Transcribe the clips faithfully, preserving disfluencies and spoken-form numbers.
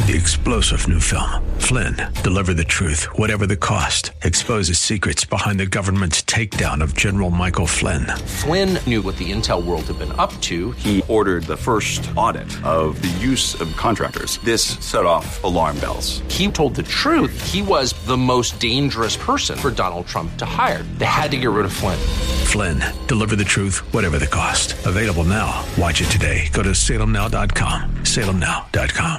The explosive new film, Flynn, deliver the truth, whatever the cost, exposes secrets behind the government's takedown of General Michael Flynn. Flynn knew what the intel world had been up to. He ordered the first audit of the use of contractors. This set off alarm bells. He told the truth. He was the most dangerous person for Donald Trump to hire. They had to get rid of Flynn. Flynn, deliver the truth, whatever the cost. Available now. Watch it today. Go to salem now dot com. salem now dot com.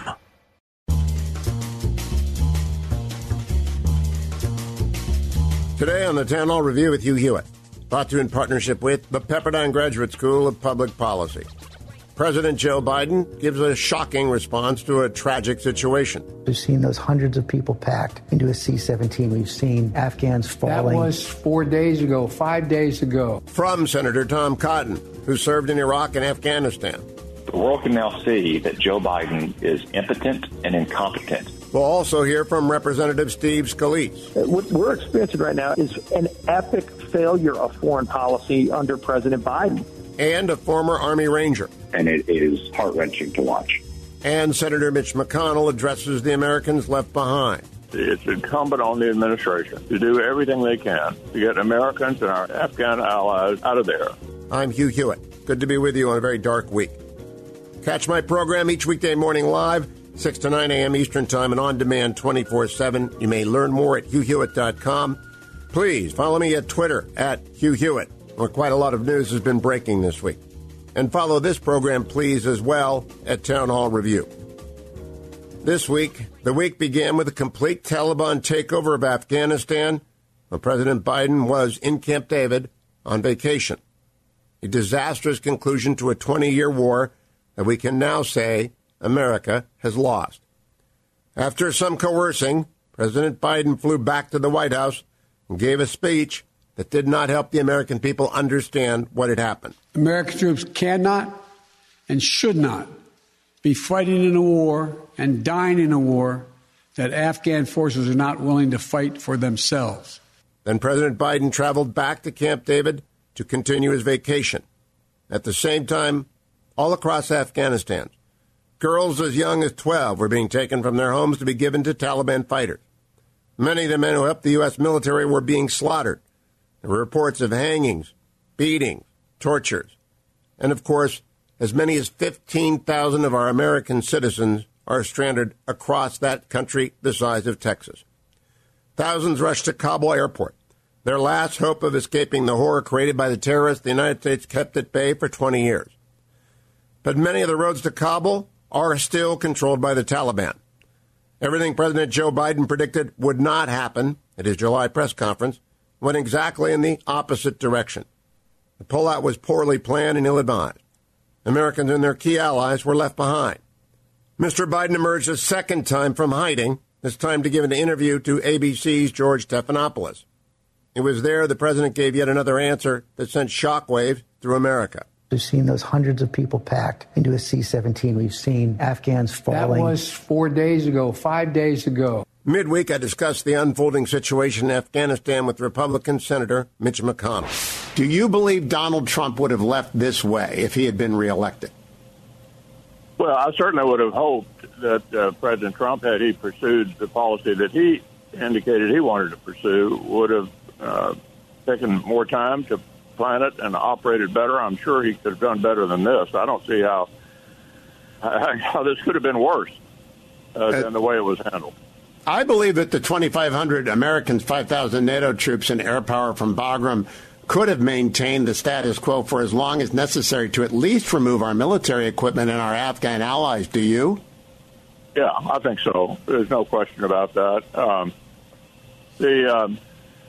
Today on the Town Hall Review with Hugh Hewitt, brought to you in partnership with the Pepperdine Graduate School of Public Policy. President Joe Biden gives a shocking response to a tragic situation. We've seen those hundreds of people packed into a C seventeen. We've seen Afghans falling. That was four days ago, five days ago. From Senator Tom Cotton, who served in Iraq and Afghanistan. The world can now see that Joe Biden is impotent and incompetent. We'll also hear from Representative Steve Scalise. What we're experiencing right now is an epic failure of foreign policy under President Biden. And a former Army Ranger. And it is heart-wrenching to watch. And Senator Mitch McConnell addresses the Americans left behind. It's incumbent on the administration to do everything they can to get Americans and our Afghan allies out of there. I'm Hugh Hewitt. Good to be with you on a very dark week. Catch my program each weekday morning live, six to nine a.m. Eastern Time, and on demand twenty-four seven. You may learn more at hugh hewitt dot com. Please follow me at Twitter at Hugh Hewitt, where quite a lot of news has been breaking this week. And follow this program, please, as well, at Town Hall Review. This week, the week began with a complete Taliban takeover of Afghanistan when President Biden was in Camp David on vacation. A disastrous conclusion to a twenty-year war that we can now say America has lost. After some coercing, President Biden flew back to the White House and gave a speech that did not help the American people understand what had happened. American troops cannot and should not be fighting in a war and dying in a war that Afghan forces are not willing to fight for themselves. Then President Biden traveled back to Camp David to continue his vacation. At the same time, all across Afghanistan, girls as young as twelve were being taken from their homes to be given to Taliban fighters. Many of the men who helped the U S military were being slaughtered. There were reports of hangings, beatings, tortures, and, of course, as many as fifteen thousand of our American citizens are stranded across that country the size of Texas. Thousands rushed to Kabul airport, their last hope of escaping the horror created by the terrorists the United States kept at bay for twenty years. But many of the roads to Kabul are still controlled by the Taliban. Everything President Joe Biden predicted would not happen at his July press conference went exactly in the opposite direction. The pullout was poorly planned and ill-advised. Americans and their key allies were left behind. Mister Biden emerged a second time from hiding, this time to give an interview to A B C's George Stephanopoulos. It was there the president gave yet another answer that sent shockwaves through America. We've seen those hundreds of people packed into a C seventeen. We've seen Afghans falling. That was four days ago, five days ago. Midweek, I discussed the unfolding situation in Afghanistan with Republican Senator Mitch McConnell. Do you believe Donald Trump would have left this way if he had been reelected? Well, I certainly would have hoped that uh, President Trump, had he pursued the policy that he indicated he wanted to pursue, would have uh, taken more time to plan it and operated better. I'm sure he could have done better than this. I don't see how how this could have been worse uh, than the way it was handled. I believe that the twenty-five hundred Americans, five thousand NATO troops, and air power from Bagram could have maintained the status quo for as long as necessary to at least remove our military equipment and our Afghan allies. Do you? Yeah, I think so. There's no question about that. Um, the um,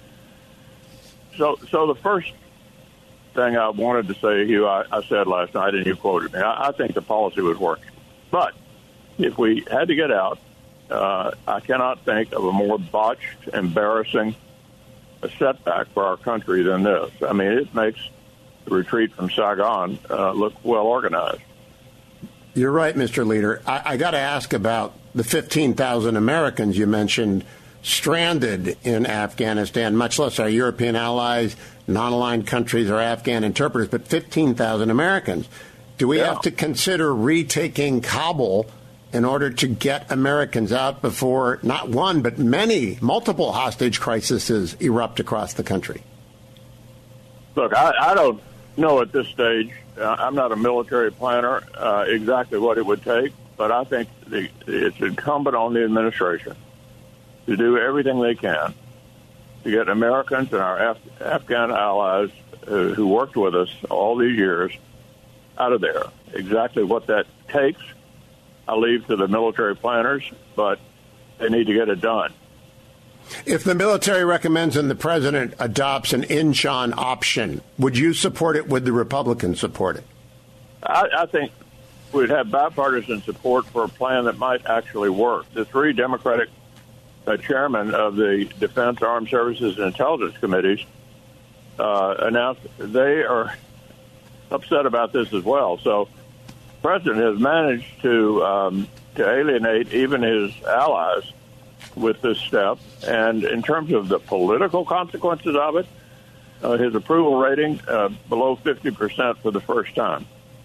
so so the first thing I wanted to say to you, I, I said last night, and you quoted me. I, I think the policy was working, but if we had to get out, uh, I cannot think of a more botched, embarrassing a setback for our country than this. I mean, it makes the retreat from Saigon uh, look well organized. You're right, Mister Leader. I, I got to ask about the fifteen thousand Americans you mentioned stranded in Afghanistan, much less our European allies, non-aligned countries, or Afghan interpreters, but fifteen thousand Americans. Do we yeah. have to consider retaking Kabul in order to get Americans out before not one, but many, multiple hostage crises erupt across the country? Look, I, I don't know at this stage. Uh, I'm not a military planner uh, exactly what it would take, but I think the, it's incumbent on the administration to do everything they can to get Americans and our Af- Afghan allies uh, who worked with us all these years out of there. Exactly what that takes, I leave to the military planners, but they need to get it done. If the military recommends and the president adopts an Inchon option, would you support it? Would the Republicans support it? I, I think we'd have bipartisan support for a plan that might actually work. The three Democratic uh, chairmen of the Defense, Armed Services, and Intelligence Committees uh, announced they are upset about this as well. So the president has managed to um, to alienate even his allies with this step. And in terms of the political consequences of it, uh, his approval rating uh, below fifty percent for the first time.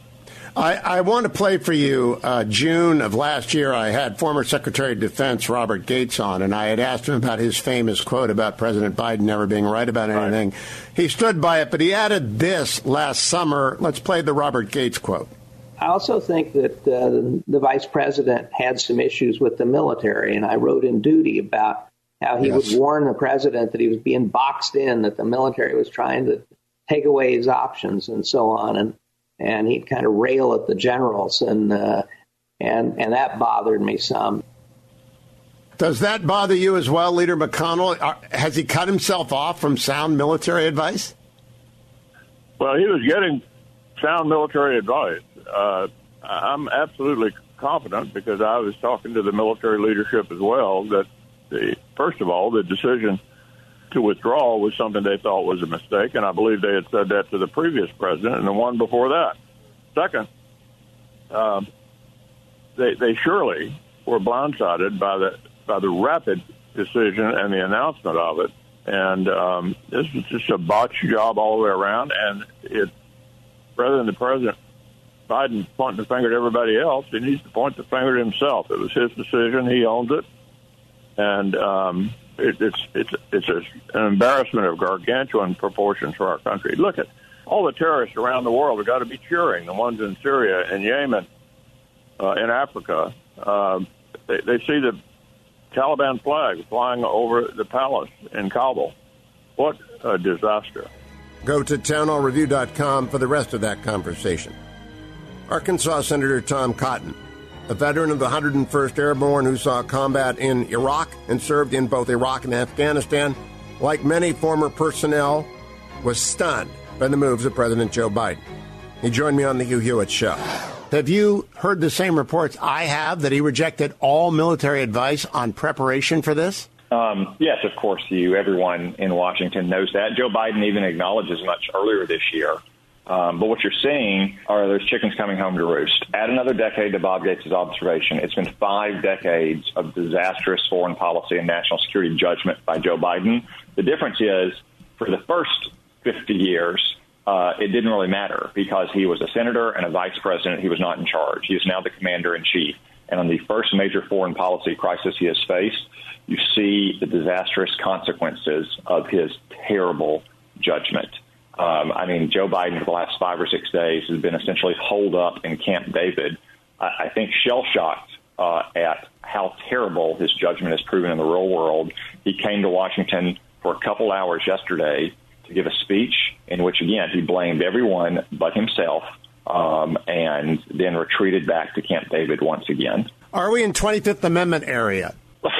I, I want to play for you. Uh, June of last year, I had former Secretary of Defense Robert Gates on, and I had asked him about his famous quote about President Biden never being right about anything. Right. He stood by it, but he added this last summer. Let's play the Robert Gates quote. I also think that uh, the vice president had some issues with the military, and I wrote in Duty about how he yes. would warn the president that he was being boxed in, that the military was trying to take away his options and so on, and and he'd kind of rail at the generals, and uh, and and that bothered me some. Does that bother you as well, Leader McConnell? Are, has he cut himself off from sound military advice? Well, he was getting sound military advice. Uh, I'm absolutely confident, because I was talking to the military leadership as well, that the first of all, the decision to withdraw was something they thought was a mistake, and I believe they had said that to the previous president and the one before that. Second, um, they they surely were blindsided by the by the rapid decision and the announcement of it, and um, this was just a botched job all the way around. And it, rather than the president Biden pointing the finger at everybody else, he needs to point the finger at himself. It was his decision; he owns it, and um, it, it's it's it's a, an embarrassment of gargantuan proportions for our country. Look at all the terrorists around the world have got to be cheering. The ones in Syria and Yemen, uh, in Africa, uh, they, they see the Taliban flag flying over the palace in Kabul. What a disaster! Go to town hall review dot com for the rest of that conversation. Arkansas Senator Tom Cotton, a veteran of the one hundred first Airborne who saw combat in Iraq and served in both Iraq and Afghanistan, like many former personnel, was stunned by the moves of President Joe Biden. He joined me on the Hugh Hewitt Show. Have you heard the same reports I have, that he rejected all military advice on preparation for this? Um, yes, of course, you. Everyone in Washington knows that. Joe Biden even acknowledged as much earlier this year. Um, but what you're seeing are those chickens coming home to roost. Add another decade to Bob Gates' observation. It's been five decades of disastrous foreign policy and national security judgment by Joe Biden. The difference is, for the first fifty years, uh, it didn't really matter, because he was a senator and a vice president. He was not in charge. He is now the commander-in-chief. And on the first major foreign policy crisis he has faced, you see the disastrous consequences of his terrible judgment. Um, I mean, Joe Biden for the last five or six days has been essentially holed up in Camp David, I, I think shell-shocked uh, at how terrible his judgment has proven in the real world. He came to Washington for a couple hours yesterday to give a speech in which, again, he blamed everyone but himself, um, and then retreated back to Camp David once again. Are we in twenty-fifth Amendment area?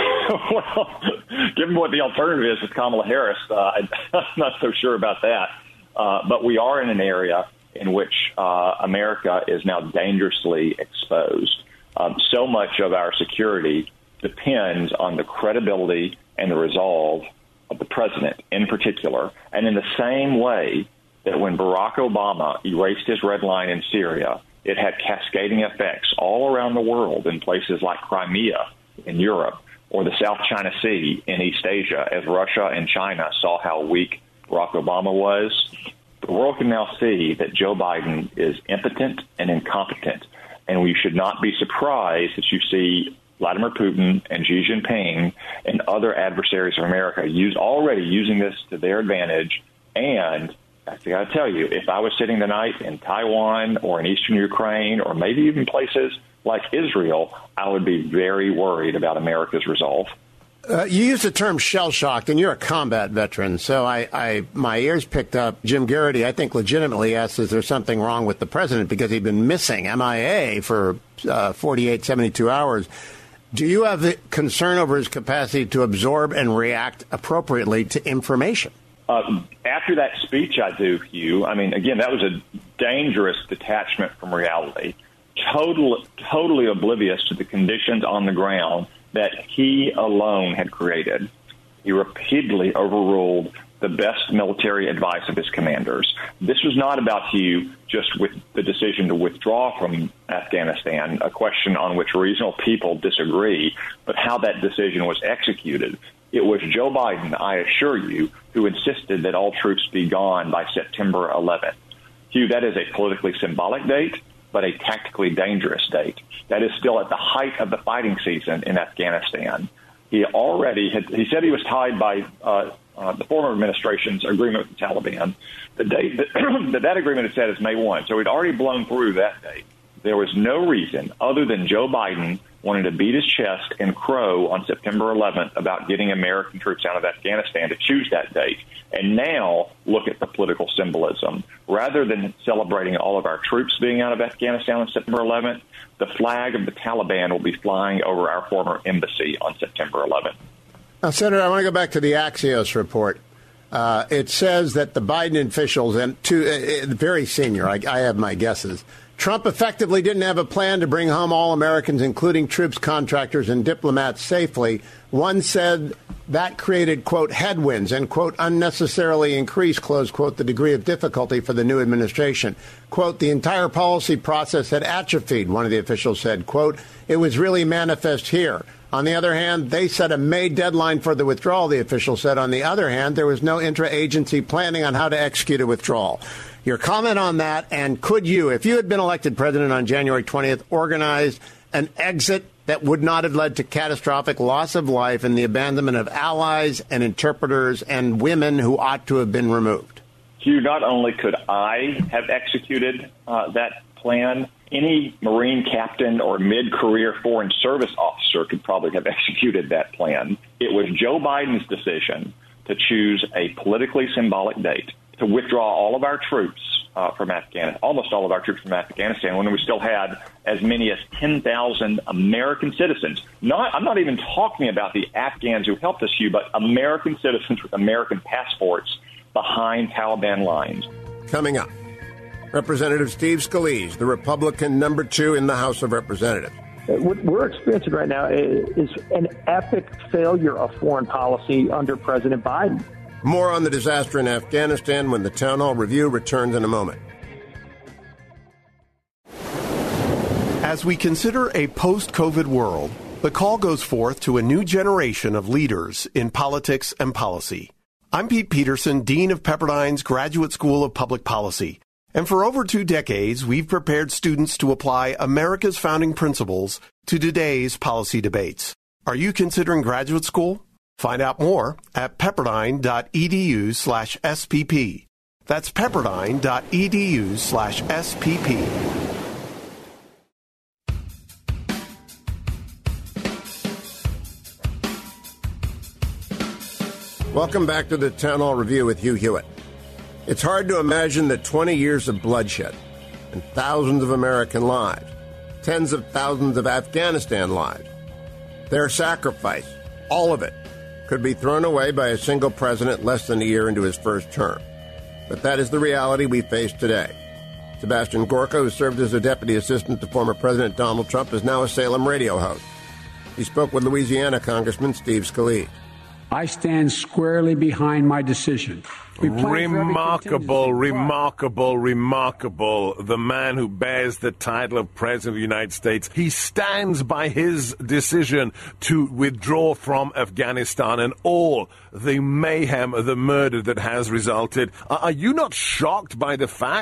Well, given what the alternative is with Kamala Harris, uh, I'm not so sure about that. Uh, but we are in an area in which uh, America is now dangerously exposed. Um, so much of our security depends on the credibility and the resolve of the president in particular. And in the same way that when Barack Obama erased his red line in Syria, it had cascading effects all around the world in places like Crimea in Europe or the South China Sea in East Asia, as Russia and China saw how weak Barack Obama was. The world can now see that Joe Biden is impotent and incompetent. And we should not be surprised that you see Vladimir Putin and Xi Jinping and other adversaries of America use already using this to their advantage. And I got to tell you, if I was sitting tonight in Taiwan or in eastern Ukraine or maybe even places like Israel, I would be very worried about America's resolve. Uh, you use the term shell-shocked, and you're a combat veteran, so I, I my ears picked up. Jim Garrity, I think, legitimately asked, is there something wrong with the president because he'd been missing, M I A, for uh, forty-eight, seventy-two hours. Do you have the concern over his capacity to absorb and react appropriately to information? Uh, after that speech, I do, Hugh. I mean, again, that was a dangerous detachment from reality, total, totally oblivious to the conditions on the ground that he alone had created. He repeatedly overruled the best military advice of his commanders. This was not about Hugh just with the decision to withdraw from Afghanistan, a question on which reasonable people disagree, but how that decision was executed. It was Joe Biden, I assure you, who insisted that all troops be gone by September eleventh. Hugh, that is a politically symbolic date, but a tactically dangerous date. That is still at the height of the fighting season in Afghanistan. He already had, he said he was tied by uh, uh, the former administration's agreement with the Taliban. The date that, that that agreement had said is May first, so he'd already blown through that date. There was no reason other than Joe Biden wanted to beat his chest and crow on September eleventh about getting American troops out of Afghanistan to choose that date. And now look at the political symbolism. Rather than celebrating all of our troops being out of Afghanistan on September eleventh, the flag of the Taliban will be flying over our former embassy on September eleventh. Now, Senator, I want to go back to the Axios report. Uh, it says that the Biden officials, and two uh, very senior, I, I have my guesses, Trump effectively didn't have a plan to bring home all Americans, including troops, contractors, and diplomats, safely. One said that created, quote, headwinds and, quote, unnecessarily increased, close quote, the degree of difficulty for the new administration. Quote, the entire policy process had atrophied, one of the officials said. Quote, it was really manifest here. On the other hand, they set a May deadline for the withdrawal, the official said. On the other hand, there was no intra-agency planning on how to execute a withdrawal. Your comment on that, and could you, if you had been elected president on January twentieth, organize an exit that would not have led to catastrophic loss of life and the abandonment of allies and interpreters and women who ought to have been removed? Hugh, not only could I have executed uh, that plan, any Marine captain or mid-career Foreign Service officer could probably have executed that plan. It was Joe Biden's decision to choose a politically symbolic date to withdraw all of our troops uh, from Afghanistan, almost all of our troops from Afghanistan, when we still had as many as ten thousand American citizens. Not, I'm not even talking about the Afghans who helped us, Hugh, but American citizens with American passports behind Taliban lines. Coming up, Representative Steve Scalise, the Republican number two in the House of Representatives. What we're experiencing right now is an epic failure of foreign policy under President Biden. More on the disaster in Afghanistan when the Town Hall Review returns in a moment. As we consider a post-COVID world, the call goes forth to a new generation of leaders in politics and policy. I'm Pete Peterson, Dean of Pepperdine's Graduate School of Public Policy. And for over two decades, we've prepared students to apply America's founding principles to today's policy debates. Are you considering graduate school? Find out more at pepperdine.edu slash SPP. That's pepperdine.edu slash SPP. Welcome back to the Town Hall Review with Hugh Hewitt. It's hard to imagine that twenty years of bloodshed and thousands of American lives, tens of thousands of Afghanistan lives, their sacrifice, all of it, could be thrown away by a single president less than a year into his first term. But that is the reality we face today. Sebastian Gorka, who served as a deputy assistant to former President Donald Trump, is now a Salem radio host. He spoke with Louisiana Congressman Steve Scalise. I stand squarely behind my decision. Remarkable, remarkable, remarkable. The man who bears the title of President of the United States, he stands by his decision to withdraw from Afghanistan and all the mayhem, the murder that has resulted. Are you not shocked by the fact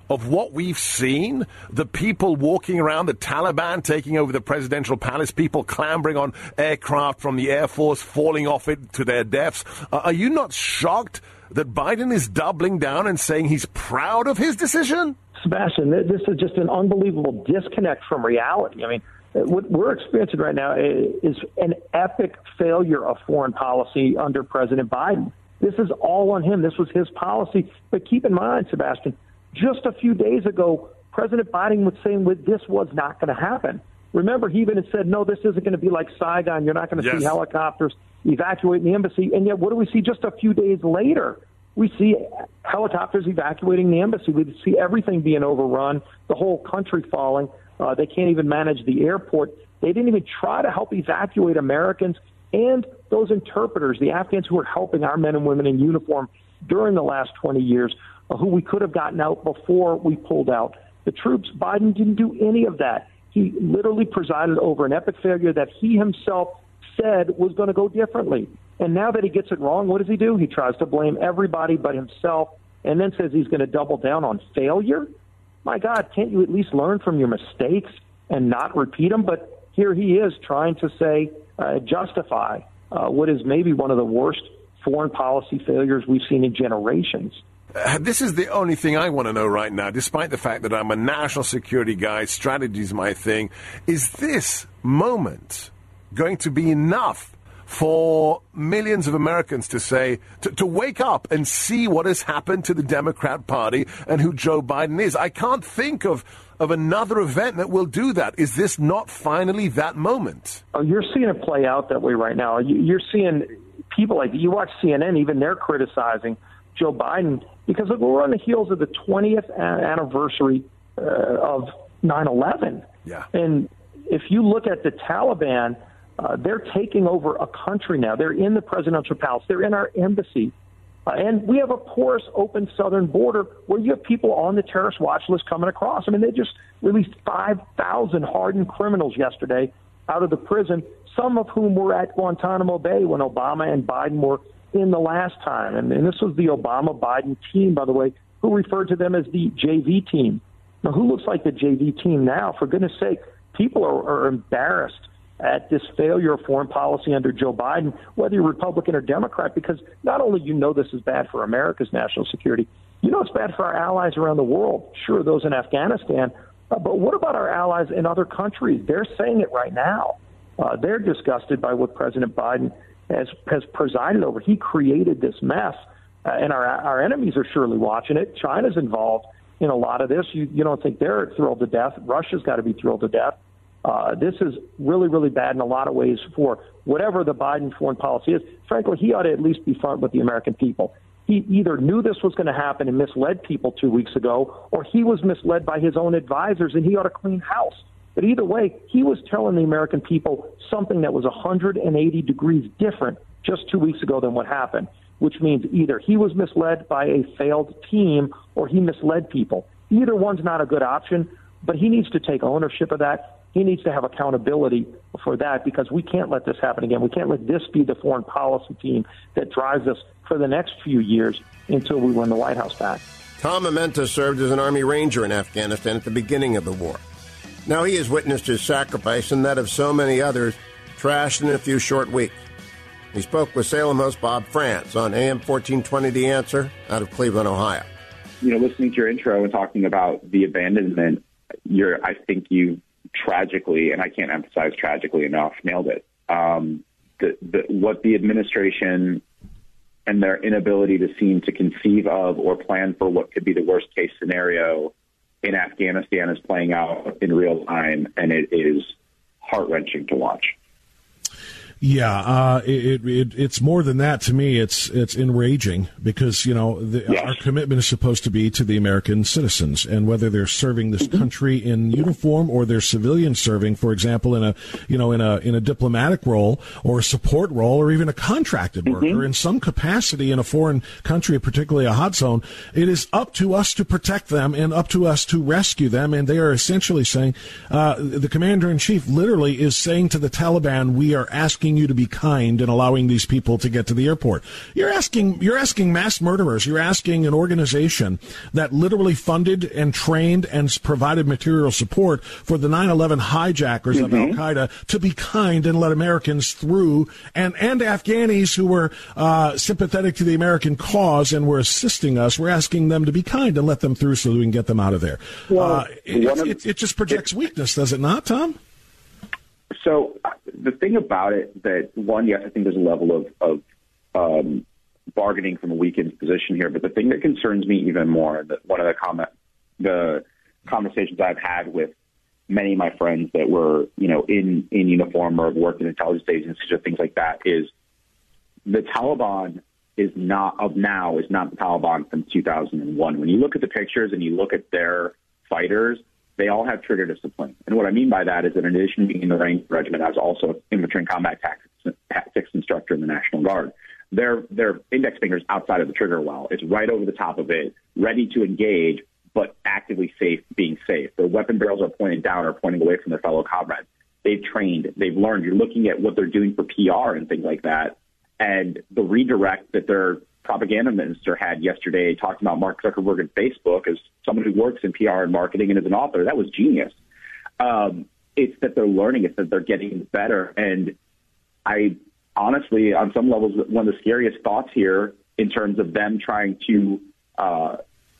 of what we've seen, the people walking around, the Taliban taking over the presidential palace, people clambering on aircraft from the Air Force, falling off it to their deaths. Uh, are you not shocked that Biden is doubling down and saying he's proud of his decision? Sebastian, this is just an unbelievable disconnect from reality. I mean, what we're experiencing right now is an epic failure of foreign policy under President Biden. This is all on him. This was his policy. But keep in mind, Sebastian, just a few days ago, President Biden was saying that this was not going to happen. Remember, he even had said, no, this isn't going to be like Saigon. You're not going to yes. see helicopters evacuating the embassy. And yet, what do we see just a few days later? We see helicopters evacuating the embassy. We see everything being overrun, the whole country falling. Uh, they can't even manage the airport. They didn't even try to help evacuate Americans and those interpreters, the Afghans who were helping our men and women in uniform during the last twenty years, uh, who we could have gotten out before we pulled out. The troops, Biden didn't do any of that. He literally presided over an epic failure that he himself said was going to go differently. And now that he gets it wrong, what does he do? He tries to blame everybody but himself and then says he's going to double down on failure. My God, can't you at least learn from your mistakes and not repeat them? But here he is trying to say, uh, justify uh, what is maybe one of the worst foreign policy failures we've seen in generations. Uh, this is the only thing I want to know right now, despite the fact that I'm a national security guy, strategy is my thing. Is this moment going to be enough for millions of Americans to say, to, to wake up and see what has happened to the Democrat Party and who Joe Biden is? I can't think of, of another event that will do that. Is this not finally that moment? Oh, you're seeing it play out that way right now. You, you're seeing people like, you watch C N N, even they're criticizing Joe Biden because look, we're on the heels of the twentieth anniversary uh, of nine eleven. Yeah. And if you look at the Taliban, Uh, they're taking over a country now. They're in the presidential palace. They're in our embassy. Uh, and we have a porous, open southern border where you have people on the terrorist watch list coming across. I mean, they just released five thousand hardened criminals yesterday out of the prison, some of whom were at Guantanamo Bay when Obama and Biden were in the last time. And, and this was the Obama-Biden team, by the way, who referred to them as the J V team. Now, who looks like the J V team now? For goodness sake, people are, are embarrassed at this failure of foreign policy under Joe Biden, whether you're Republican or Democrat, because not only you know this is bad for America's national security, you know it's bad for our allies around the world. Sure, those in Afghanistan, uh, but what about our allies in other countries? They're saying it right now. Uh, they're disgusted by what President Biden has, has presided over. He created this mess, uh, and our, our enemies are surely watching it. China's involved in a lot of this. You, you don't think they're thrilled to death. Russia's got to be thrilled to death. Uh, this is really, really bad in a lot of ways for whatever the Biden foreign policy is. Frankly, he ought to at least be front with the American people. He either knew this was going to happen and misled people two weeks ago, or he was misled by his own advisors, and he ought to clean house. But either way, he was telling the American people something that was one hundred eighty degrees different just two weeks ago than what happened, which means either he was misled by a failed team or he misled people. Either one's not a good option, but he needs to take ownership of that. He needs to have accountability for that because we can't let this happen again. We can't let this be the foreign policy team that drives us for the next few years until we win the White House back. Tom Amenta served as an Army Ranger in Afghanistan at the beginning of the war. Now he has witnessed his sacrifice and that of so many others trashed in a few short weeks. He spoke with Salem host Bob France on A M fourteen twenty The Answer out of Cleveland, Ohio. You know, listening to your intro and talking about the abandonment, you're, I think you tragically, and I can't emphasize tragically enough, nailed it. Um, the, the, what the administration and their inability to seem to conceive of or plan for what could be the worst case scenario in Afghanistan is playing out in real time, and it is heart-wrenching to watch. Yeah, uh, it, it, it's more than that to me. It's it's enraging because, you know, the, yes. our commitment is supposed to be to the American citizens, and whether they're serving this country in uniform or they're civilian serving, for example, in a you know in a in a diplomatic role or a support role or even a contracted worker mm-hmm. in some capacity in a foreign country, particularly a hot zone, it is up to us to protect them and up to us to rescue them. And they are essentially saying, uh, the commander in chief literally is saying to the Taliban, we are asking asking you to be kind and allowing these people to get to the airport. You're asking, you're asking mass murderers. You're asking an organization that literally funded and trained and provided material support for the nine eleven hijackers mm-hmm. of Al-Qaeda to be kind and let Americans through, and, and Afghanis who were uh, sympathetic to the American cause and were assisting us. We're asking them to be kind and let them through so we can get them out of there. Well, uh, it, it, it, it just projects weakness, does it not, Tom? So uh, the thing about it that, one, yes, I think there's a level of, of um, bargaining from a weakened position here, but the thing that concerns me even more, that one of the comment, the conversations I've had with many of my friends that were, you know, in, in uniform or worked in intelligence agencies or things like that, is the Taliban is not of now is not the Taliban from two thousand one. When you look at the pictures and you look at their fighters, they all have trigger discipline. And what I mean by that is that in addition to being in the Ranger Regiment, I was also an infantry and combat tactics, tactics instructor in the National Guard. Their their index finger's outside of the trigger well. It's right over the top of it, ready to engage, but actively safe, being safe. Their weapon barrels are pointed down or pointing away from their fellow comrades. They've trained, they've learned. You're looking at what they're doing for P R and things like that. And the redirect that their propaganda minister had yesterday talking about Mark Zuckerberg and Facebook as someone who works in P R and marketing and as an author, that was genius. Um, it's that they're learning, it's that they're getting better. And I honestly, on some levels, one of the scariest thoughts here in terms of them trying to uh,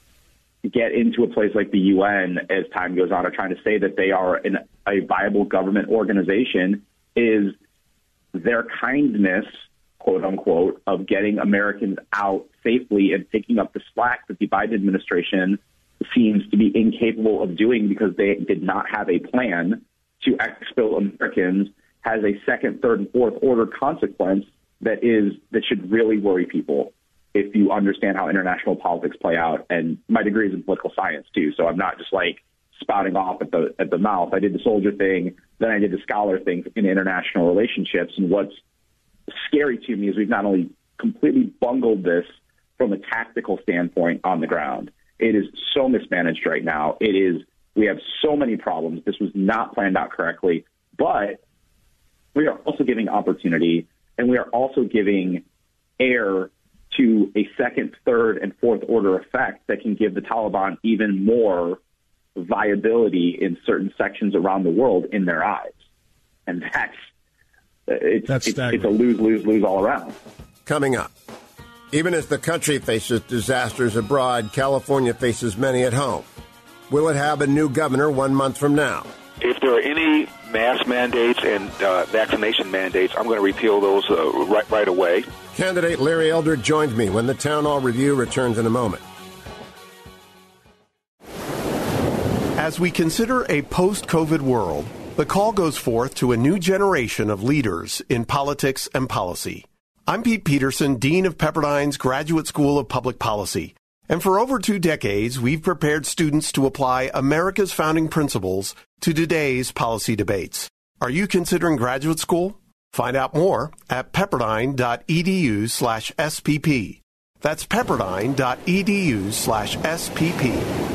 get into a place like the U N as time goes on, or trying to say that they are an, a viable government organization, is their kindness, quote unquote, of getting Americans out safely and picking up the slack that the Biden administration seems to be incapable of doing because they did not have a plan to expel Americans, has a second, third, and fourth order consequence that is that should really worry people if you understand how international politics play out. And my degree is in political science too, so I'm not just like spouting off at the at the mouth. I did the soldier thing, then I did the scholar thing in international relationships, and what's scary to me is we've not only completely bungled this from a tactical standpoint on the ground. It is so mismanaged right now. It is, we have so many problems. This was not planned out correctly, but we are also giving opportunity, and we are also giving air to a second, third, and fourth order effect that can give the Taliban even more viability in certain sections around the world in their eyes. And that's, It's, That's it's, it's a lose, lose, lose all around. Coming up, even as the country faces disasters abroad, California faces many at home. Will it have a new governor one month from now? If there are any mask mandates and uh, vaccination mandates, I'm going to repeal those uh, right, right away. Candidate Larry Elder joins me when the Town Hall Review returns in a moment. As we consider a post-COVID world, the call goes forth to a new generation of leaders in politics and policy. I'm Pete Peterson, Dean of Pepperdine's Graduate School of Public Policy. And for over two decades, we've prepared students to apply America's founding principles to today's policy debates. Are you considering graduate school? Find out more at pepperdine.edu slash SPP. That's pepperdine.edu slash SPP.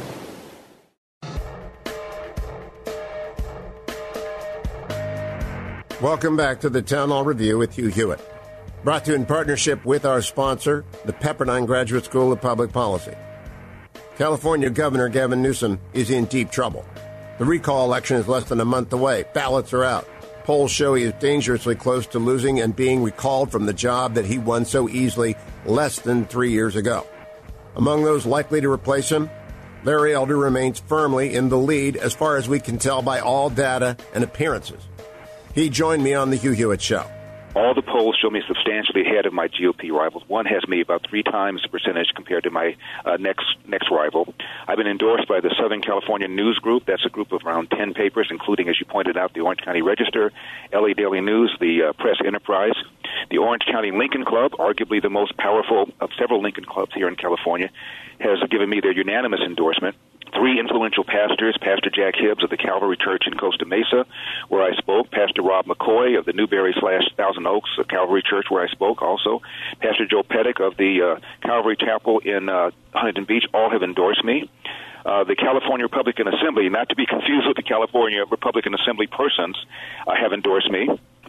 Welcome back to the Town Hall Review with Hugh Hewitt. Brought to you in partnership with our sponsor, the Pepperdine Graduate School of Public Policy. California Governor Gavin Newsom is in deep trouble. The recall election is less than a month away. Ballots are out. Polls show he is dangerously close to losing and being recalled from the job that he won so easily less than three years ago. Among those likely to replace him, Larry Elder remains firmly in the lead as far as we can tell by all data and appearances. He joined me on the Hugh Hewitt Show. All the polls show me substantially ahead of my G O P rivals. One has me about three times the percentage compared to my uh, next next rival. I've been endorsed by the Southern California News Group. That's a group of around ten papers, including, as you pointed out, the Orange County Register, L A Daily News, the uh, Press Enterprise, the Orange County Lincoln Club, arguably the most powerful of several Lincoln clubs here in California, has given me their unanimous endorsement. Three influential pastors, Pastor Jack Hibbs of the Calvary Church in Costa Mesa, where I spoke, Pastor Rob McCoy of the Newberry slash Thousand Oaks of Calvary Church, where I spoke also, Pastor Joe Pettick of the uh, Calvary Chapel in uh, Huntington Beach, all have endorsed me. Uh, the California Republican Assembly, not to be confused with the California Republican Assembly persons, uh, have endorsed me.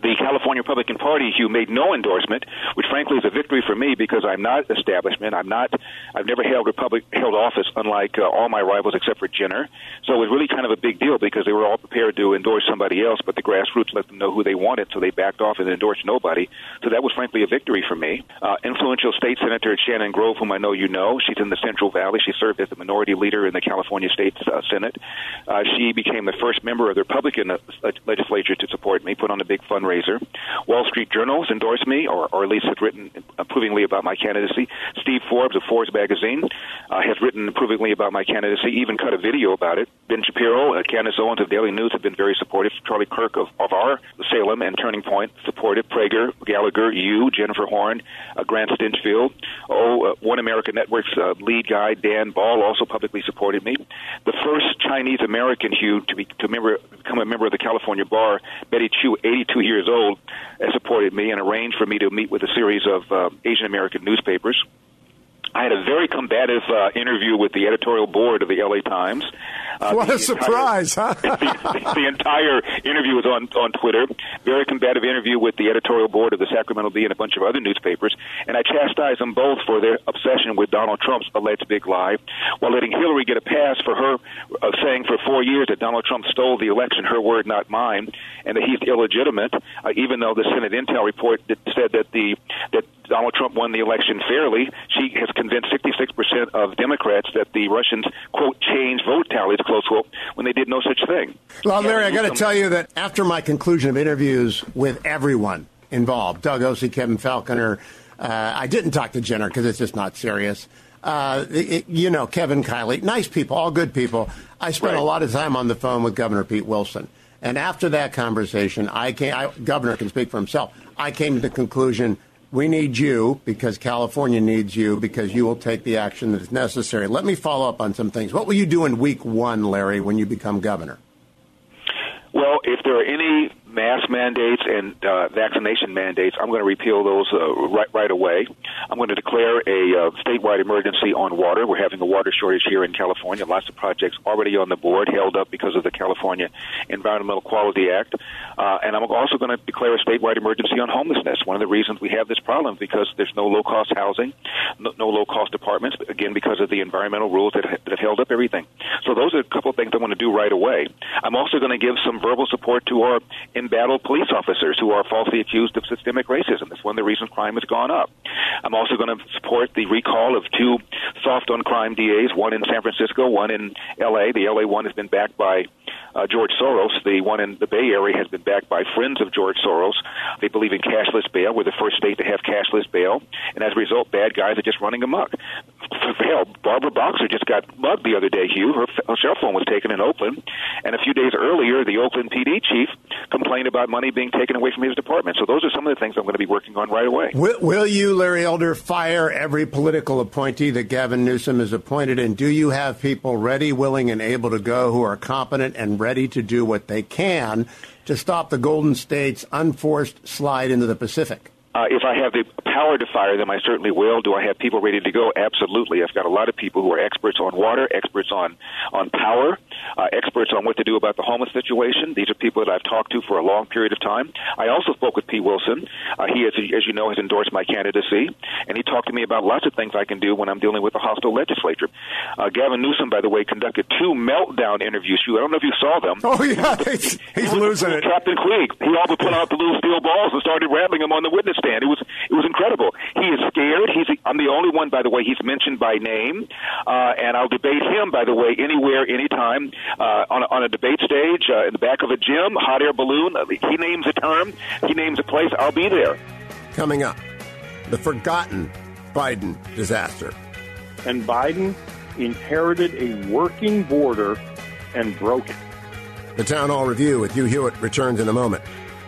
The California Republican Party, Hugh, made no endorsement, which frankly is a victory for me because I'm not establishment. I'm not. I've never held Republic held office, unlike uh, all my rivals except for Jenner. So it was really kind of a big deal because they were all prepared to endorse somebody else, but the grassroots let them know who they wanted, so they backed off and endorsed nobody. So that was frankly a victory for me. Uh, influential state senator Shannon Grove, whom I know you know, she's in the Central Valley. She served as the minority leader in the California State uh, Senate. Uh, she became the first member of the Republican uh, legislature to support me, put on a big fundraiser. Wall Street Journal has endorsed me, or, or at least has written approvingly about my candidacy. Steve Forbes of Forbes magazine uh, has written approvingly about my candidacy, even cut a video about it. Ben Shapiro, uh, Candace Owens of Daily News have been very supportive. Charlie Kirk of, of our Salem and Turning Point supported. Prager, Gallagher, you, Jennifer Horn, uh, Grant Stinchfield. Oh, uh, One America Network's uh, lead guy, Dan Ball, also publicly supported me. The first Chinese-American, Hugh, to, be, to member, become a member of the California Bar, Betty Chu, eighty-two years old, uh, supported me and arranged for me to meet with a series of uh, Asian-American newspapers. I had a very combative uh, interview with the editorial board of the L A Times. Uh, what a surprise, entire, huh? the, the entire interview was on, on Twitter. Very combative interview with the editorial board of the Sacramento Bee and a bunch of other newspapers. And I chastised them both for their obsession with Donald Trump's alleged big lie, while letting Hillary get a pass for her uh, saying for four years that Donald Trump stole the election, her word, not mine, and that he's illegitimate, uh, even though the Senate Intel report that said that the that Donald Trump won the election fairly. She has convinced sixty-six percent of Democrats that the Russians, quote, changed vote tallies, close quote, when they did no such thing. Well, Larry, I got to tell you that after my conclusion of interviews with everyone involved, Doug Ossie, Kevin Falconer, uh, I didn't talk to Jenner because it's just not serious. Uh, it, you know, Kevin Kiley, nice people, all good people. I spent right. a lot of time on the phone with Governor Pete Wilson. And after that conversation, I came, I, Governor can speak for himself, I came to the conclusion, we need you because California needs you because you will take the action that is necessary. Let me follow up on some things. What will you do in week one, Larry, when you become governor? Well, if there are any mask mandates and uh, vaccination mandates, I'm going to repeal those uh, right, right away. I'm going to declare a uh, statewide emergency on water. We're having a water shortage here in California. Lots of projects already on the board, held up because of the California Environmental Quality Act. Uh, and I'm also going to declare a statewide emergency on homelessness. One of the reasons we have this problem is because there's no low-cost housing, no, no low-cost apartments, again, because of the environmental rules that, that have held up everything. So those are a couple of things I want to do right away. I'm also going to give some verbal support to our embattled police officers who are falsely accused of systemic racism. That's one of the reasons crime has gone up. I'm also going to support the recall of two soft-on-crime D As, one in San Francisco, one in L A. The L A one has been backed by uh, George Soros. The one in the Bay Area has been backed by friends of George Soros. They believe in cashless bail. We're the first state to have cashless bail. And as a result, bad guys are just running amok. Hell, Barbara Boxer just got mugged the other day, Hugh. Her, her cell phone was taken in Oakland. And a few days earlier, the Oakland P D chief complained about money being taken away from his department. So those are some of the things I'm going to be working on right away. Will, will you, Larry Elder, fire every political appointee that Gavin Newsom has appointed? And do you have people ready, willing, and able to go who are competent and ready to do what they can to stop the Golden State's unforced slide into the Pacific? Uh, if I have the power to fire them, I certainly will. Do I have people ready to go? Absolutely. I've got a lot of people who are experts on water, experts on, on power, uh, experts on what to do about the homeless situation. These are people that I've talked to for a long period of time. I also spoke with Pete Wilson. Uh, he, as, as you know, has endorsed my candidacy, and he talked to me about lots of things I can do when I'm dealing with a hostile legislature. Uh, Gavin Newsom, by the way, conducted two meltdown interviews. I don't know if you saw them. Oh, yeah, he's, he's he losing it. Captain Queeg. He also put out the little steel balls and started rattling them on the witness stand. It was it was incredible. He is scared. He's I'm the only one, by the way, he's mentioned by name, uh, and I'll debate him, by the way, anywhere, anytime, uh, on, a, on a debate stage, uh, in the back of a gym, hot air balloon. He names a term. He names a place. I'll be there. Coming up, the forgotten Biden disaster. And Biden inherited a working border and broke it. The Town Hall Review with Hugh Hewitt returns in a moment.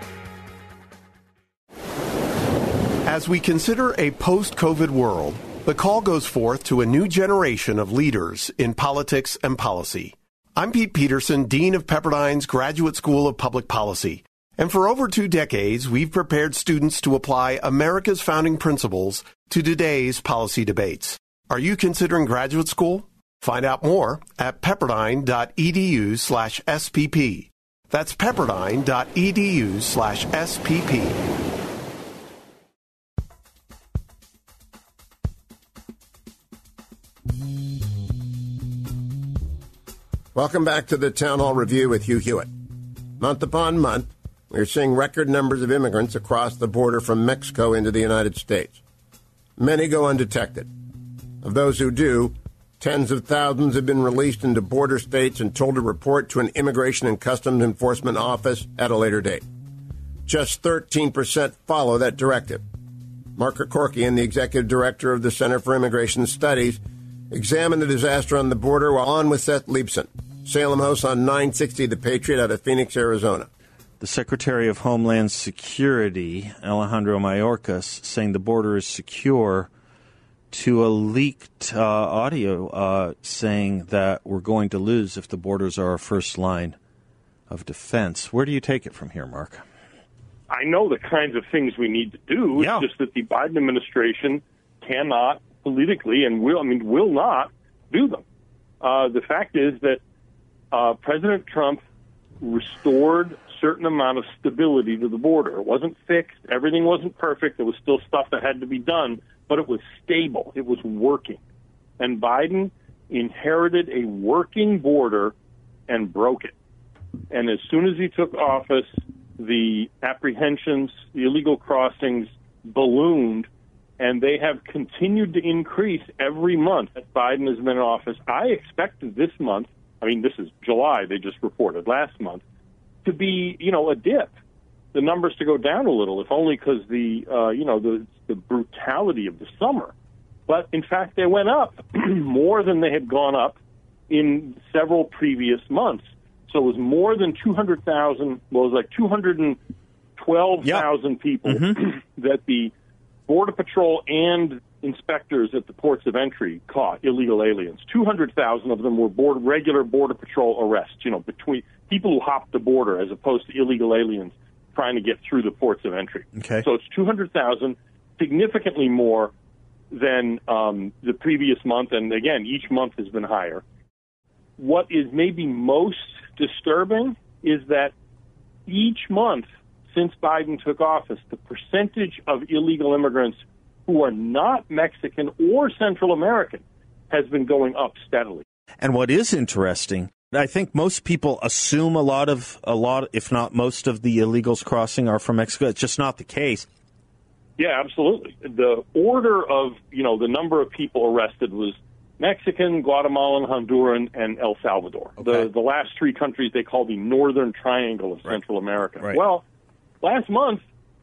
As we consider a post-COVID world, the call goes forth to a new generation of leaders in politics and policy. I'm Pete Peterson, Dean of Pepperdine's Graduate School of Public Policy. And for over two decades, we've prepared students to apply America's founding principles to today's policy debates. Are you considering graduate school? Find out more at pepperdine.edu slash SPP. That's pepperdine.edu slash SPP. Welcome back to the Town Hall Review with Hugh Hewitt. Month upon month, we are seeing record numbers of immigrants across the border from Mexico into the United States. Many go undetected. Of those who do, tens of thousands have been released into border states and told to report to an Immigration and Customs Enforcement office at a later date. Just thirteen percent follow that directive. Mark Korkian, the executive director of the Center for Immigration Studies, examined the disaster on the border while on with Seth Leibson, Salem host on nine sixty The Patriot out of Phoenix, Arizona. The Secretary of Homeland Security, Alejandro Mayorkas, saying the border is secure, to a leaked uh, audio uh, saying that we're going to lose if the borders are our first line of defense. Where do you take it from here, Mark? I know the kinds of things we need to do. Yeah. It's just that the Biden administration cannot politically and will, I mean, will not do them. Uh, the fact is that uh, President Trump restored a certain amount of stability to the border. It wasn't fixed. Everything wasn't perfect. There was still stuff that had to be done, but it was stable. It was working. And Biden inherited a working border and broke it. And as soon as he took office, the apprehensions, the illegal crossings ballooned, and they have continued to increase every month that Biden has been in office. I expected this month, I mean, this is July, they just reported last month, to be, you know, a dip. The numbers to go down a little, if only because the, uh, you know, the, the brutality of the summer. But, in fact, they went up more than they had gone up in several previous months. So it was more than two hundred thousand, well, it was like two hundred twelve thousand yep. people mm-hmm. that the Border Patrol and inspectors at the ports of entry caught illegal aliens. two hundred thousand of them were board, regular Border Patrol arrests, you know, between people who hopped the border as opposed to illegal aliens trying to get through the ports of entry. Okay. So it's two hundred thousand, significantly more than um, the previous month, and again, each month has been higher. What is maybe most disturbing is that each month since Biden took office, the percentage of illegal immigrants who are not Mexican or Central American has been going up steadily. And what is interesting, I think most people assume a lot of, a lot, if not most of the illegals crossing are from Mexico. It's just not the case. Yeah, absolutely. The order of, you know, the number of people arrested was Mexican, Guatemalan, Honduran, and El Salvador. Okay. The the last three countries they call the Northern Triangle of right. Central America. Right. Well, last month,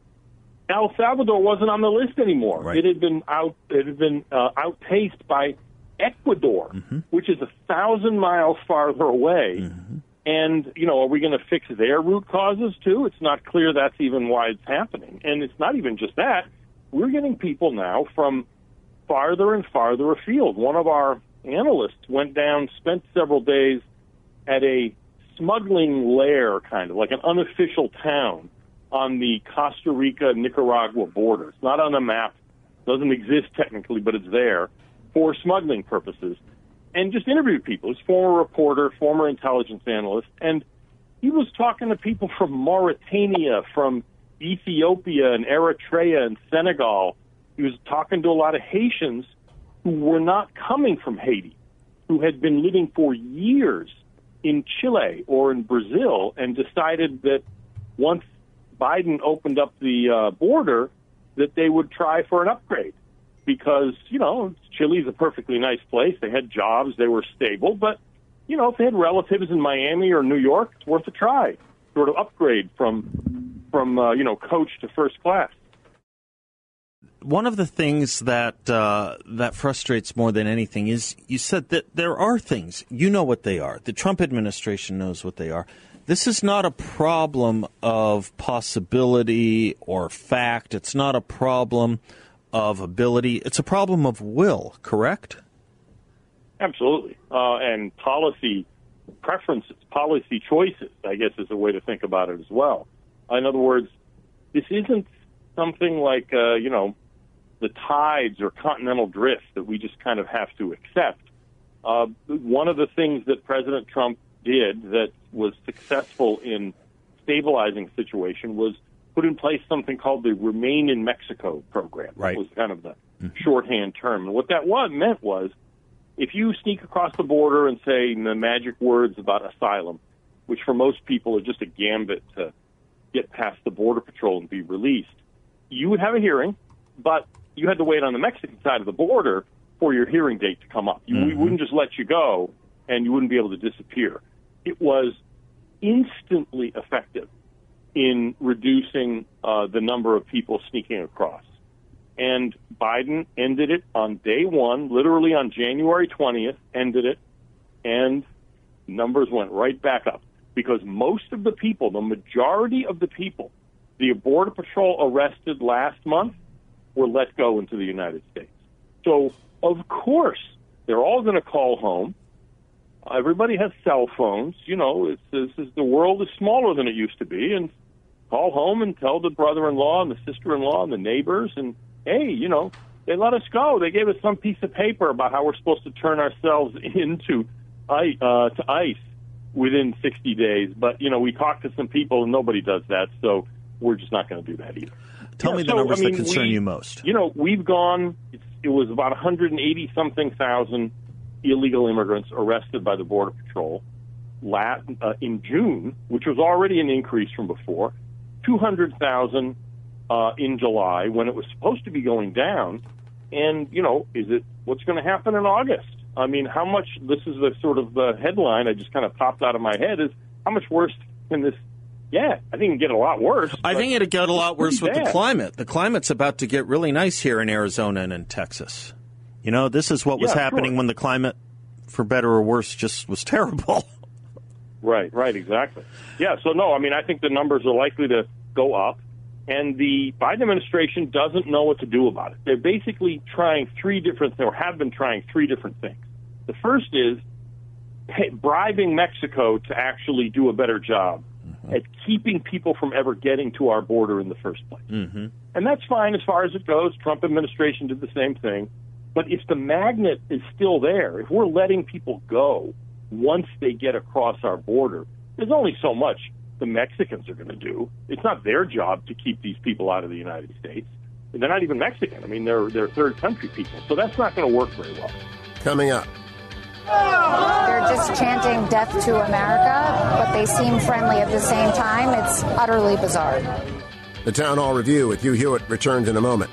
El Salvador wasn't on the list anymore. Right. It had been out. It had been uh, outpaced by Ecuador, mm-hmm. which is a thousand miles farther away. Mm-hmm. And you know, are we going to fix their root causes too? It's not clear that's even why it's happening. And it's not even just that. We're getting people now from farther and farther afield. One of our analysts went down, spent several days at a smuggling lair, kind of like an unofficial town on the Costa Rica-Nicaragua border. It's not on the map, doesn't exist technically, but it's there for smuggling purposes. And just interviewed people. He's a former reporter, former intelligence analyst, and he was talking to people from Mauritania, from Ethiopia and Eritrea and Senegal. He was talking to a lot of Haitians who were not coming from Haiti, who had been living for years in Chile or in Brazil and decided that once Biden opened up the uh, border, that they would try for an upgrade because, you know, Chile's a perfectly nice place. They had jobs. They were stable. But, you know, if they had relatives in Miami or New York, it's worth a try, sort of upgrade from, from uh, you know, coach to first class. One of the things that uh, that frustrates more than anything is you said that there are things. You know what they are. The Trump administration knows what they are. This is not a problem of possibility or fact. It's not a problem of ability. It's a problem of will, correct? Absolutely. Uh, and policy preferences, policy choices, I guess is a way to think about it as well. In other words, this isn't something like, uh, you know, the tides or continental drift that we just kind of have to accept. Uh, one of the things that President Trump did that was successful in stabilizing situation was put in place something called the Remain in Mexico program. Right. That was kind of the mm-hmm. shorthand term. And what that was, meant was if you sneak across the border and say the magic words about asylum, which for most people are just a gambit to get past the Border Patrol and be released, you would have a hearing, but you had to wait on the Mexican side of the border for your hearing date to come up. You, mm-hmm. We wouldn't just let you go, and you wouldn't be able to disappear. It was instantly effective in reducing uh, the number of people sneaking across. And Biden ended it on day one, literally on January twentieth, ended it, and numbers went right back up. Because most of the people, the majority of the people, the Border Patrol arrested last month were let go into the United States. So, of course, they're all going to call home. Everybody has cell phones. You know, it's, this is, the world is smaller than it used to be. And call home and tell the brother-in-law and the sister-in-law and the neighbors, and, hey, you know, they let us go. They gave us some piece of paper about how we're supposed to turn ourselves into ice, uh, to ice within sixty days. But, you know, we talked to some people, and nobody does that, so we're just not going to do that either. Tell yeah, me the so, numbers I mean, that concern we, you most. You know, we've gone, it's, it was about one hundred eighty-something thousand illegal immigrants arrested by the Border Patrol last, uh, in June, which was already an increase from before, two hundred thousand uh, in July when it was supposed to be going down. And, you know, is it what's going to happen in August? I mean, how much, this is the sort of the headline I just kind of popped out of my head, is how much worse can this, yeah, I think it can get a lot worse. I think it'll get a lot worse with bad. the climate. The climate's about to get really nice here in Arizona and in Texas. You know, this is what was yeah, happening sure. when the climate, for better or worse, just was terrible. Right, right, exactly. Yeah, so no, I mean, I think the numbers are likely to go up, and the Biden administration doesn't know what to do about it. They're basically trying three different, or have been trying three different things. The first is pay, bribing Mexico to actually do a better job mm-hmm. at keeping people from ever getting to our border in the first place. Mm-hmm. And that's fine as far as it goes. Trump administration did the same thing. But if the magnet is still there, if we're letting people go once they get across our border, there's only so much the Mexicans are going to do. It's not their job to keep these people out of the United States. They're not even Mexican. I mean, they're, they're third country people. So that's not going to work very well. Coming up. They're just chanting death to America, but they seem friendly at the same time. It's utterly bizarre. The Town Hall Review with Hugh Hewitt returns in a moment.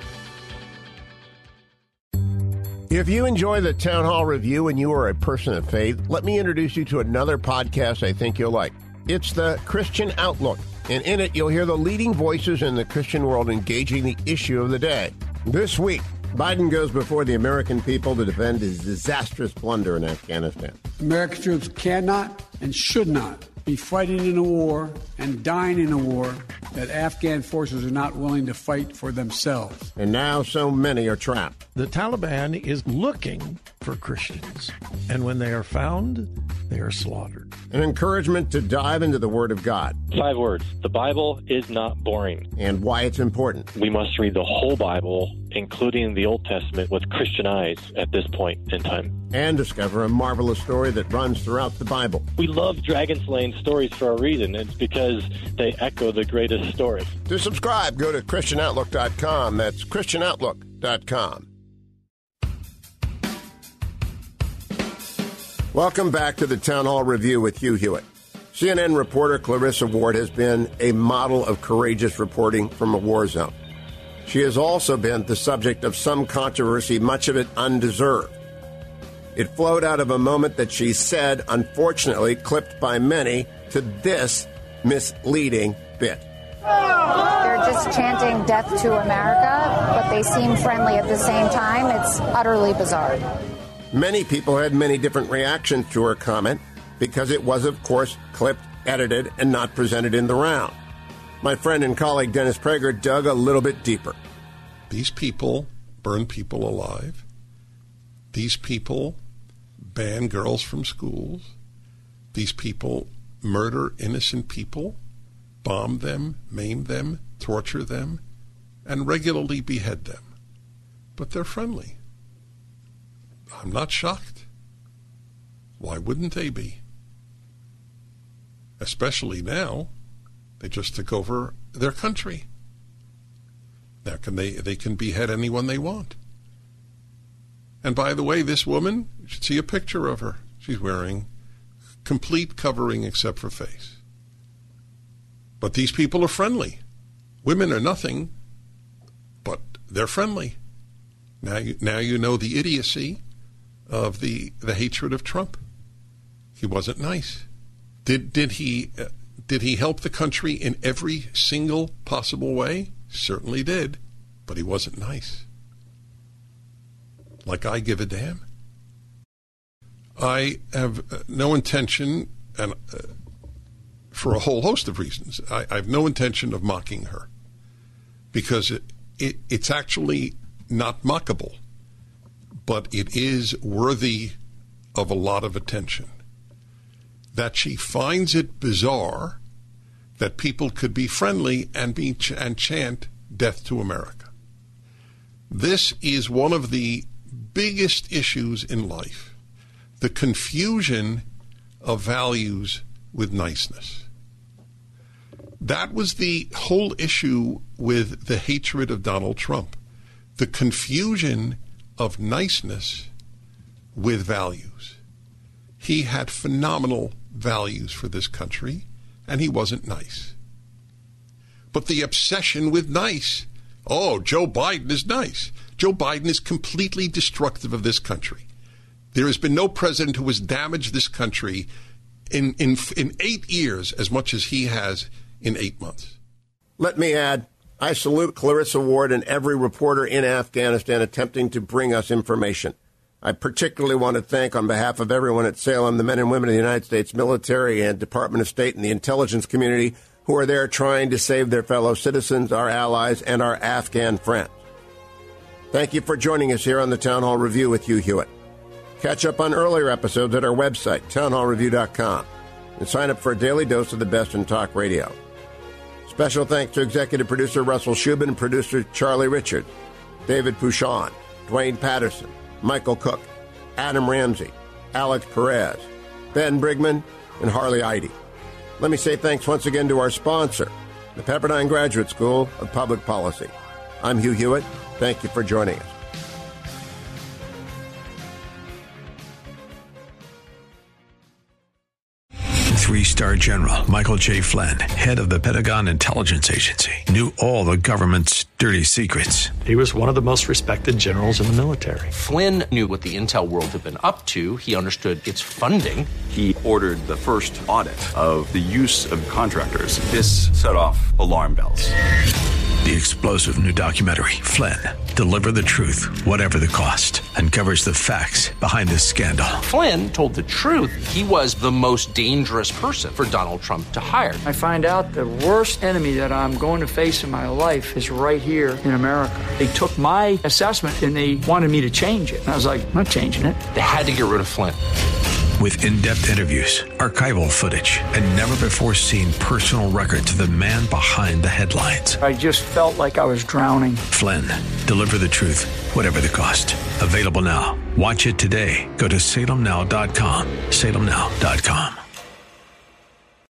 If you enjoy the Town Hall Review and you are a person of faith, let me introduce you to another podcast I think you'll like. It's the Christian Outlook, and in it you'll hear the leading voices in the Christian world engaging the issue of the day. This week, Biden goes before the American people to defend his disastrous blunder in Afghanistan. American troops cannot and should not be fighting in a war and dying in a war that Afghan forces are not willing to fight for themselves. And now so many are trapped. The Taliban is looking for Christians, and when they are found, they are slaughtered. An encouragement to dive into the Word of God. Five words. The Bible is not boring. And why it's important. We must read the whole Bible, including the Old Testament, with Christian eyes at this point in time. And discover a marvelous story that runs throughout the Bible. We love Dragon Slaying stories for a reason. It's because they echo the greatest stories. To subscribe, go to Christian Outlook dot com. That's Christian Outlook dot com. Welcome back to the Town Hall Review with Hugh Hewitt. C N N reporter Clarissa Ward has been a model of courageous reporting from a war zone. She has also been the subject of some controversy, much of it undeserved. It flowed out of a moment that she said, unfortunately, clipped by many, to this misleading bit. They're just chanting death to America, but they seem friendly at the same time. It's utterly bizarre. Many people had many different reactions to her comment because it was, of course, clipped, edited, and not presented in the round. My friend and colleague Dennis Prager dug a little bit deeper. These people burn people alive. These people ban girls from schools. These people murder innocent people, bomb them, maim them, torture them, and regularly behead them. But they're friendly. I'm not shocked. Why wouldn't they be? Especially now They just took over their country. Now can they, they can behead anyone they want. And by the way, this woman, you should see a picture of her. She's wearing complete covering except for face. But these people are friendly. Women are nothing, but they're friendly. Now you, now you know the idiocy of the, the hatred of Trump. He wasn't nice. Did did he uh, did he help the country in every single possible way? Certainly did, but he wasn't nice. Like I give a damn. I have uh, no intention, and uh, for a whole host of reasons, I, I have no intention of mocking her, because it, it it's actually not mockable, but it is worthy of a lot of attention. That she finds it bizarre that people could be friendly and be ch- and chant "Death to America." This is one of the biggest issues in life, the confusion of values with niceness. That was the whole issue with the hatred of Donald Trump, the confusion of niceness with values. He had phenomenal values for this country, and he wasn't nice. But the obsession with nice, oh, Joe Biden is nice. Joe Biden is completely destructive of this country. There has been no president who has damaged this country in, in, in eight years as much as he has in eight months. Let me add, I salute Clarissa Ward and every reporter in Afghanistan attempting to bring us information. I particularly want to thank, on behalf of everyone at Salem, the men and women of the United States military and Department of State and the intelligence community who are there trying to save their fellow citizens, our allies, and our Afghan friends. Thank you for joining us here on the Town Hall Review with Hugh Hewitt. Catch up on earlier episodes at our website, town hall review dot com, and sign up for a daily dose of the best in talk radio. Special thanks to executive producer Russell Shubin and producer Charlie Richards, David Pouchon, Dwayne Patterson, Michael Cook, Adam Ramsey, Alex Perez, Ben Brigman, and Harley Eide. Let me say thanks once again to our sponsor, the Pepperdine Graduate School of Public Policy. I'm Hugh Hewitt. Thank you for joining us. Three-star General Michael J. Flynn, head of the Pentagon Intelligence Agency, knew all the government's dirty secrets. He was one of the most respected generals in the military. Flynn knew what the intel world had been up to. He understood its funding. He ordered the first audit of the use of contractors. This set off alarm bells. The explosive new documentary, Flynn, Deliver the Truth, Whatever the Cost, uncovers the facts behind this scandal. Flynn told the truth. He was the most dangerous person for Donald Trump to hire. I find out the worst enemy that I'm going to face in my life is right here in America. They took my assessment and they wanted me to change it. And I was like, I'm not changing it. They had to get rid of Flynn. With in-depth interviews, archival footage, and never-before-seen personal records of the man behind the headlines. I just felt like I was drowning. Flynn, Deliver the Truth, Whatever the Cost. Available now. Watch it today. Go to salem now dot com. salem now dot com.